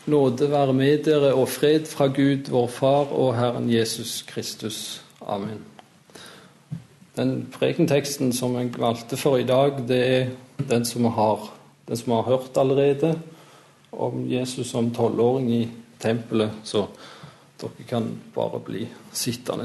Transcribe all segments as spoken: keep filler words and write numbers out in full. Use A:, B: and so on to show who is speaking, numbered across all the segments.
A: Nåde være med dere og fred fra Gud, vår Far og Herren Jesus Kristus. Amen. Den prekenteksten som jeg valgte for i dag, det er den som vi har, den som vi har hørt allerede om Jesus som tolvåring i tempelet, så dere kan bare bli sittende.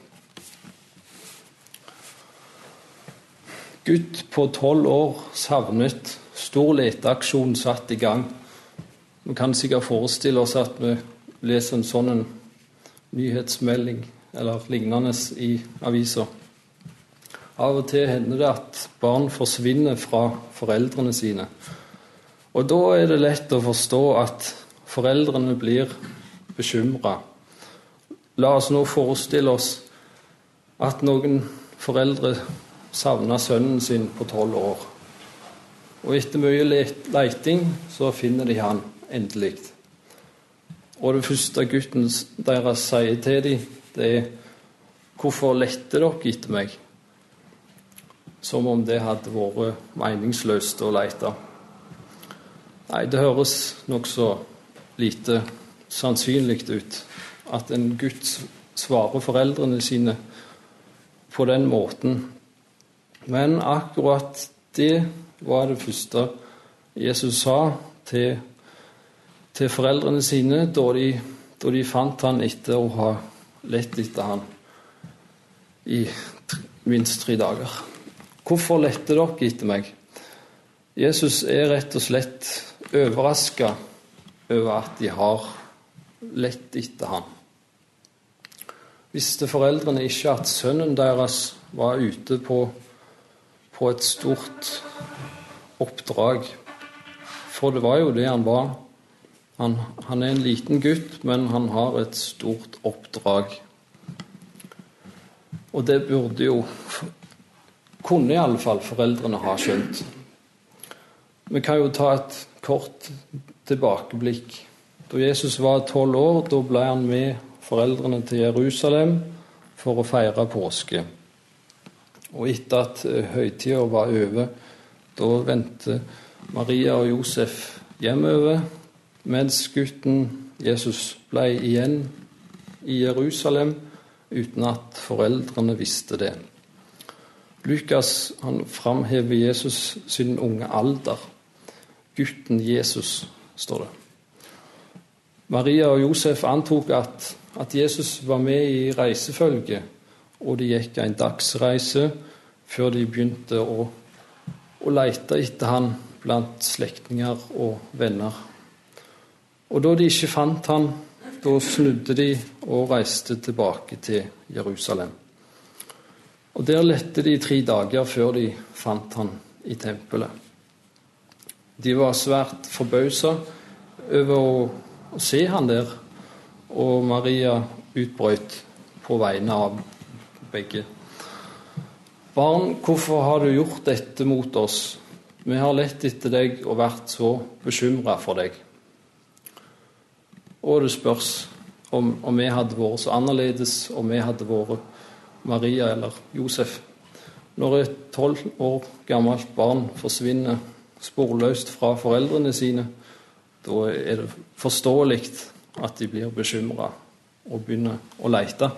A: Gutt på tolv år savnet, stor leteaksjon satt i gang. Vi kan sikkert forestille oss at vi leser en sånn en nyhetsmelding eller lignende i aviser. Av og til hender det at barn forsvinner fra foreldrene sine. Og da er det lett å forstå at foreldrene blir bekymret. La oss nå forestille oss at noen foreldre savner sønnen sin på tolv år. Og etter mye leiting så finner de han endelig. Og det første gutten deres sier til dem, det er: hvorfor lette dere etter meg? Som om det hadde vært meningsløst å lete. Nei, det høres nok så lite sannsynlig ut at en gutt svarer foreldrene sine på den måten. Men akkurat det var det første Jesus sa til, til foreldrene sine da de, da de fant han etter å ha lett etter han i minst tre dager. Hvorfor lette dere etter meg? Jesus er rett og slett overrasket over at de har lett etter han. Visste foreldrene ikke at sønnen deres var ute på, på et stort oppdrag? For det var jo det han var. Han, han er en liten gutt, men han har et stort oppdrag. Og det burde jo, kunne i alle fall foreldrene ha skjønt. Vi kan jo ta et kort tilbakeblikk. Da Jesus var tolv år, da ble han med foreldrene til Jerusalem for å feire påske. Og etter at høytiden var over, da vendte Maria og Josef hjemover, mens gutten Jesus ble igjen i Jerusalem uten at foreldrene visste det. Lukas han framhever Jesus sin unge alder. Gutten Jesus, står det. Maria og Josef antok at, at Jesus var med i reisefølge, og de gikk en dagsreise før de begynte å, å lete etter han blant slektninger og venner. Og da de ikke fant han, da snudde de og reiste tilbake til Jerusalem. Og der lette de tre dager før de fant han i tempelet. De var svært forbauset over å, å se han der, og Maria utbrøt på vegne av begge. Barn, hvorfor har du gjort dette mot oss? Vi har lett etter deg og vært så bekymret for deg. Og det spørs om, om vi hadde vært så annerledes, om vi hadde vært Maria eller Josef. Når et tolv år gammelt barn forsvinner sporløst fra foreldrene sine, da er det forståelig at de blir bekymret og begynner å lete.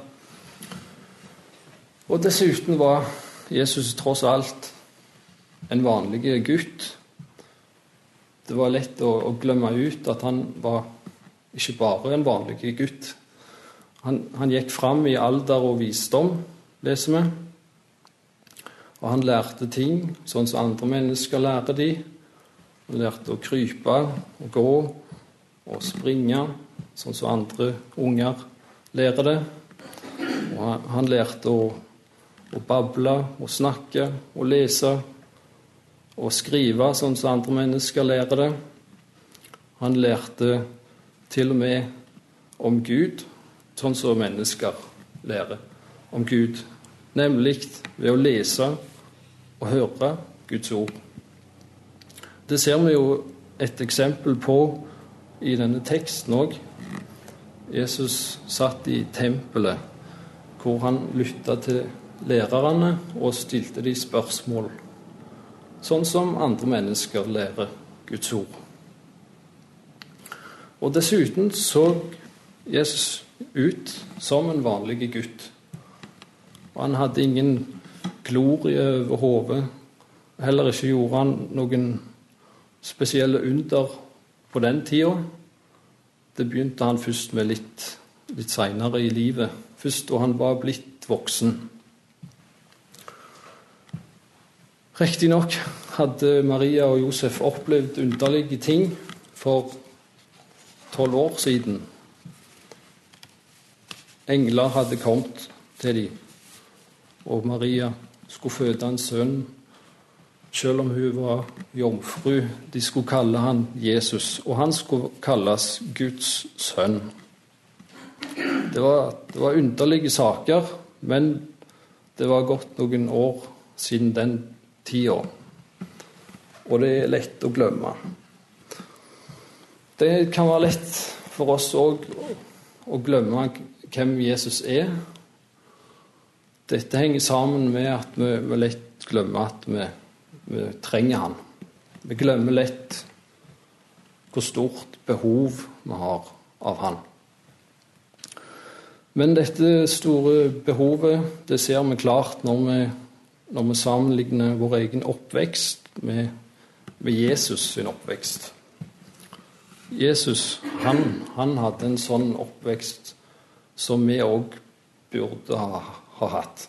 A: Og dessuten var Jesus tross alt en vanlig gutt. Det var lett å, å glemme ut at han var ikke bare en vanlig gutt. Han, han gikk fram i alder og visdom, leser vi. Og han lærte ting, sånn som andre mennesker lærer de. Han lærte å krype og gå og springe, sånn som andre unger lærer det. Og han, han lærte å, å bable og snakke og lese og skrive, sånn som andre mennesker lærer det. Han lærte til og med om Gud, sånn som mennesker lærer om Gud, nemlig ved å lese og høre Guds ord. Det ser vi jo et eksempel på i denne teksten også. Jesus satt i tempelet, hvor han lyttet til lærerne og stilte de spørsmål, sånn som andre mennesker lærer Guds ord. Og dessuten så Jesus ut som en vanlig gutt. Og han hadde ingen glorie over hodet. Heller ikke gjorde han noen spesielle under på den tida. Det begynte han først med litt, litt senere i livet. Først da han var blitt voksen. Riktignok hadde Maria og Josef opplevd underlige ting for tolv år siden. Engler hadde kommet til dem, og Maria skulle føde en sønn, selv om hun var jomfru. De skulle kalle han Jesus, og han skulle kalles Guds sønn. Det var, det var underlige saker, men det var gått noen år siden den tida, og det er lett å glemme. Det kan være lett for oss også å glemme hvem Jesus er. Dette henger sammen med at vi, vi lett glemmer at vi, vi trenger han. Vi glemmer lett hvor stort behov vi har av han. Men dette store behovet, det ser vi klart når vi, når vi sammenligner vår egen oppvekst med, med Jesus sin oppvekst. Jesus, han, han hadde en sånn oppvekst som vi også burde ha, ha hatt.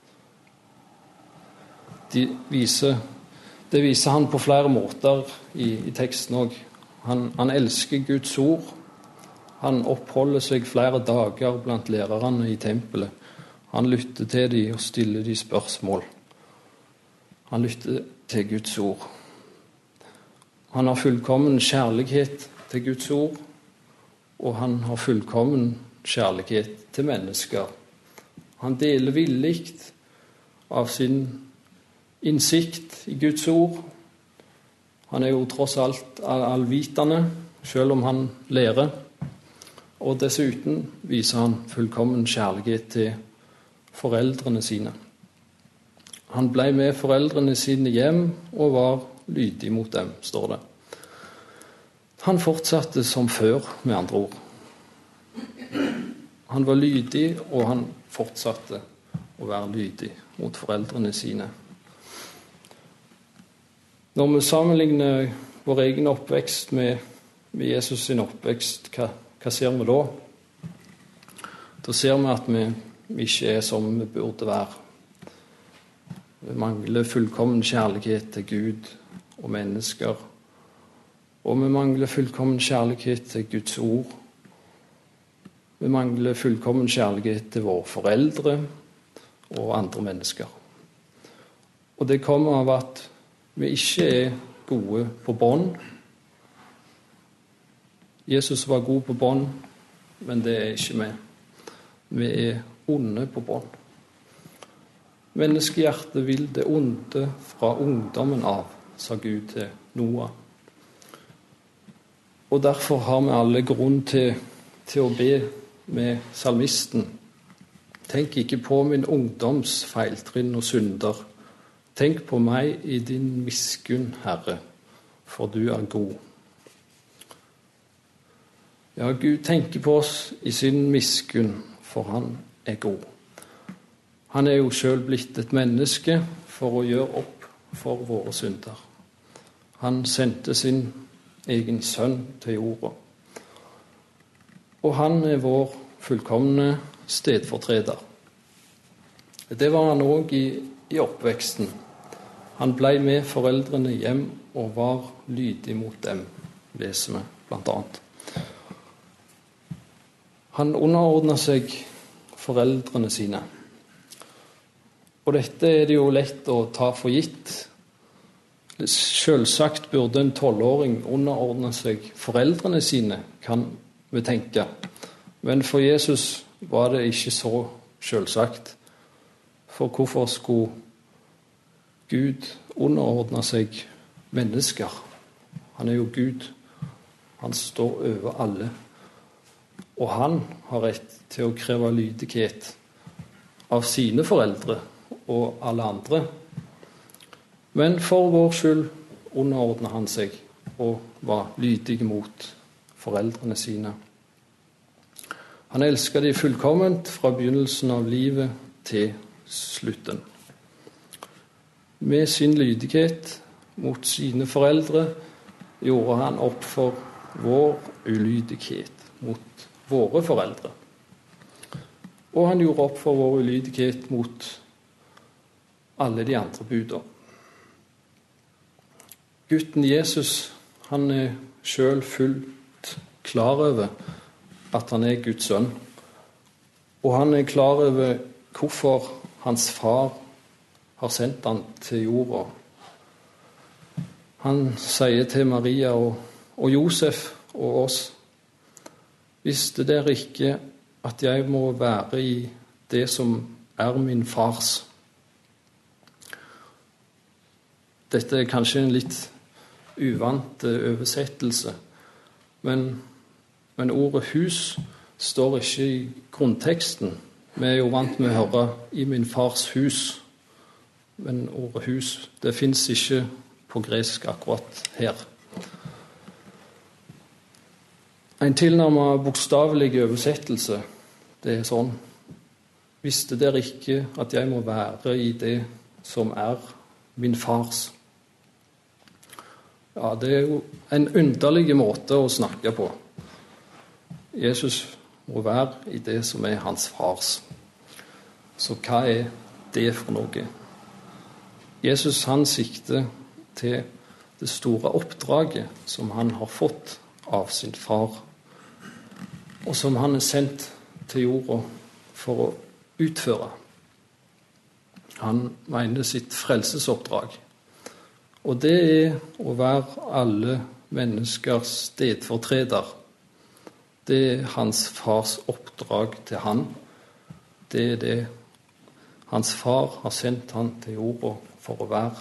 A: De viser, det viser han på flere måter i, i teksten også. Han, han elsker Guds ord. Han oppholder seg flere dager blant lærerne i tempelet. Han lytter til dem og stiller dem spørsmål. Han lytter til Guds ord. Han har fullkommen kjærlighet til Guds ord, og han har fullkommen kjærlighet til mennesker. Han deler villig av sin innsikt i Guds ord. Han er jo tross alt allvitende, selv om han lærer. Og dessuten viser han fullkommen kjærlighet til foreldrene sine. Han ble med foreldrene sine hjem og var lydig mot dem, står det. Han fortsatte som før, med andre ord. Han var lydig, og han fortsatte å være lydig mot foreldrene sine. Når vi sammenligner vår egen oppvekst med, med Jesus sin oppvekst, hva, hva ser vi da? Da ser vi at vi, vi ikke er som vi burde være. Vi mangler fullkommen kjærlighet til Gud og mennesker. Og vi mangler fullkommen kjærlighet til Guds ord. Vi mangler fullkommen kjærlighet til våre foreldre og andre mennesker. Og det kommer av at vi ikke er gode på bånd. Jesus var god på bånd, men det er ikke vi. Vi er onde på bånd. Menneskehjertet vil det onde fra ungdommen av, sa Gud til Noah. Og derfor har vi alle grunn til, til å be med salmisten. Tenk ikke på min ungdoms feiltrinn og synder. Tenk på meg i din miskunn, Herre, for du er god. Ja, Gud tenker på oss i sin miskunn, for han er god. Han er jo selv blitt et menneske for å gjøre opp for våre synder. Han sendte sin egen sønn til jorda. Og han er vår fullkomne stedfortreder. Det var han også i, i oppveksten. Han ble med foreldrene hjem og var lydig mot dem, leser vi blant annet. Han underordnet seg foreldrene sine. Og dette er det jo lett å ta for gitt. Selvsagt burde en tolvåring underordne seg foreldrene sine, kan vi tenke. Men for Jesus var det ikke så selvsagt. For hvorfor skulle Gud underordne seg mennesker? Han er jo Gud. Han står over alle. Og han har rett til å kreve lydighet av sine foreldre og alle andre. Men for vår skyld underordnet han seg og var lydig mot foreldrene sine. Han elsket de fullkomment fra begynnelsen av livet til slutten. Med sin lydighet mot sine foreldre gjorde han opp for vår ulydighet mot våre foreldre. Og han gjorde opp for vår ulydighet mot alle de andre budene. Gutten Jesus, han er selv fullt klar over at han er Guds sønn. Og han er klar over hvorfor hans far har sendt han til jorda. Han sier til Maria og, og Josef og oss: visste dere ikke at jeg må være i det som er min fars? Dette er kanskje en litt uvant oversettelse, men, men ordet hus står ikke i grunnteksten. Vi er jo vant med å høre 'i min fars hus', men ordet hus, det finnes ikke på gresk akkurat her. En tilnærmet bokstavelig oversettelse, det er sånn: visste dere ikke at jeg må være i det som er min fars? Ja, det er jo en underlig måte å snakke på. Jesus må være i det som er hans fars. Så hva er det for noe? Jesus, han sikter til det store oppdraget som han har fått av sin far, og som han er sendt til jorda for å utføre. Han mener sitt frelsesoppdrag. Og det er å være alle menneskers stedfortreder. Det er hans fars oppdrag til han. Det er det hans far har sendt han til jorda for å være.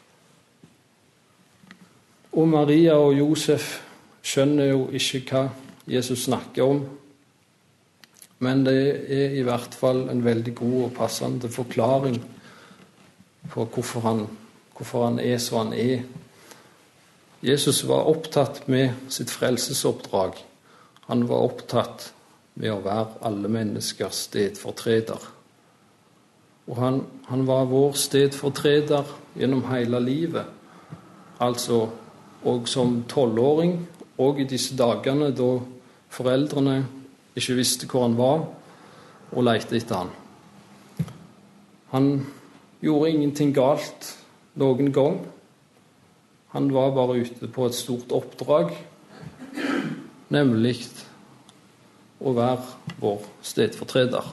A: Og Maria og Josef skjønner jo ikke hva Jesus snakker om, men det er i hvert fall en veldig god og passende forklaring på hvorfor han, hvorfor han er som han er. Jesus var opptatt med sitt frelsesoppdrag. Han var opptatt med å være alle menneskers stedfortreder. Og han, han var vår stedfortreder gjennom hele livet. Altså og som tolvåring, og i disse dagene da foreldrene ikke visste hvor han var, og lette etter han. Han gjorde ingenting galt noen gang. Han var bare ute på et stort oppdrag, nemlig å være vår stedfortreder.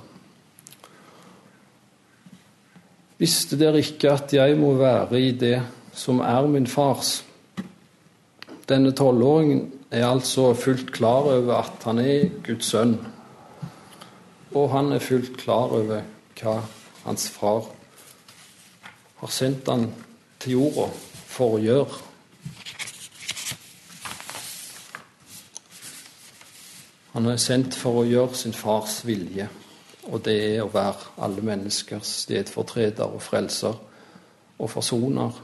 A: Visste dere ikke at jeg må være i det som er min fars? Denne tolvåringen er altså fullt klar over at han er Guds sønn, og han er fullt klar over hva hans far har sendt han til jorda for å gjøre. Han er sendt for å gjøre sin fars vilje, og det er å være alle menneskers stedfortreder og frelser og forsoner.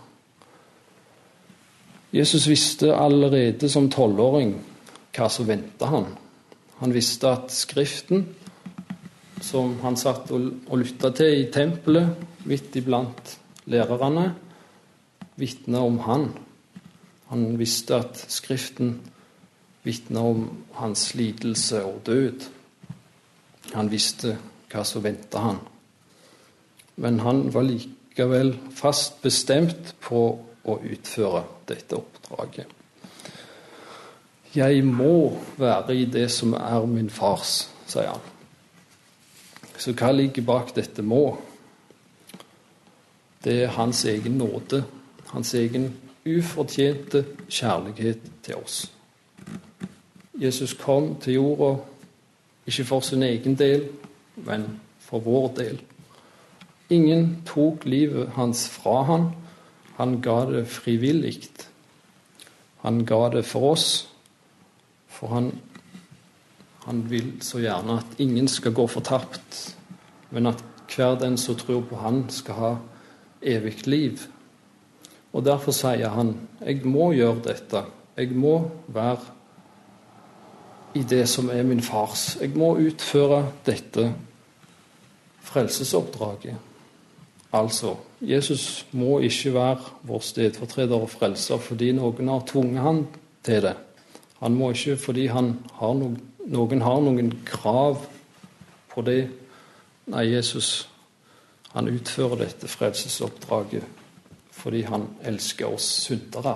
A: Jesus visste allerede som tolvåring hva som ventet han. Han visste at Skriften, som han satt og lyttet til i tempelet, midt iblant lærerne, vitnet om han. Han visste at Skriften vitnet om hans lidelse og død. Han visste hva som ventet han. Men han var likevel fast bestemt på å utføre dette oppdraget. Jeg må være i det som er min fars, sier han. Så hva ligger bak dette må? Det er hans egen nåde, hans egen ufortjente kjærlighet til oss. Jesus kom til jorda ikke for sin egen del, men for vår del. Ingen tok livet hans fra han. Han ga det frivillig. Han ga det for oss, for han, han vil så gjerne at ingen skal gå fortapt, men at hver den som tror på han skal ha evig liv. Og derfor sier han, jeg må gjøre dette. Jeg må være i det som er min fars. Jeg må utføre dette frelsesoppdraget. Altså, Jesus må ikke være vår stedfortreder og frelser fordi noen har tvunget han til det. Han må ikke fordi han har noen, noen har noen krav på det. Nei, Jesus, han utfører dette frelsesoppdraget fordi han elsker oss syndere.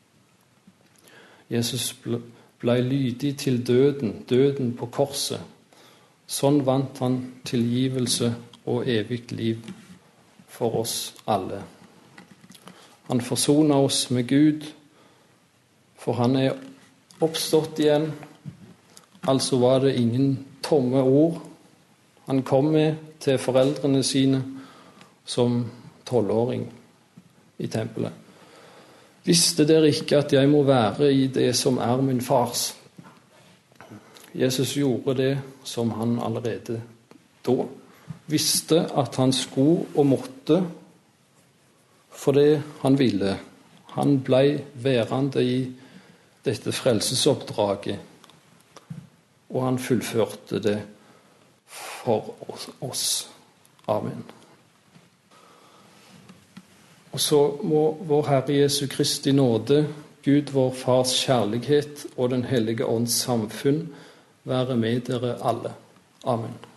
A: Jesus ble, ble lydig til døden, døden på korset. Sånn vant han tilgivelse og evig liv for oss alle. Han forsonet oss med Gud, for han er oppstått igjen. Altså var det ingen tomme ord han kom med til foreldrene sine som tolvåring i tempelet. Visste dere ikke at jeg må være i det som er min fars? Jesus gjorde det som han allerede da visste at han skulle og måtte, for det han ville. Han ble værende i dette frelsesoppdraget, og han fullførte det for oss. Amen. Og så må vår Herre Jesu Kristi nåde, Gud vår Fars kjærlighet og Den hellige ånds samfunn være med dere alle. Amen.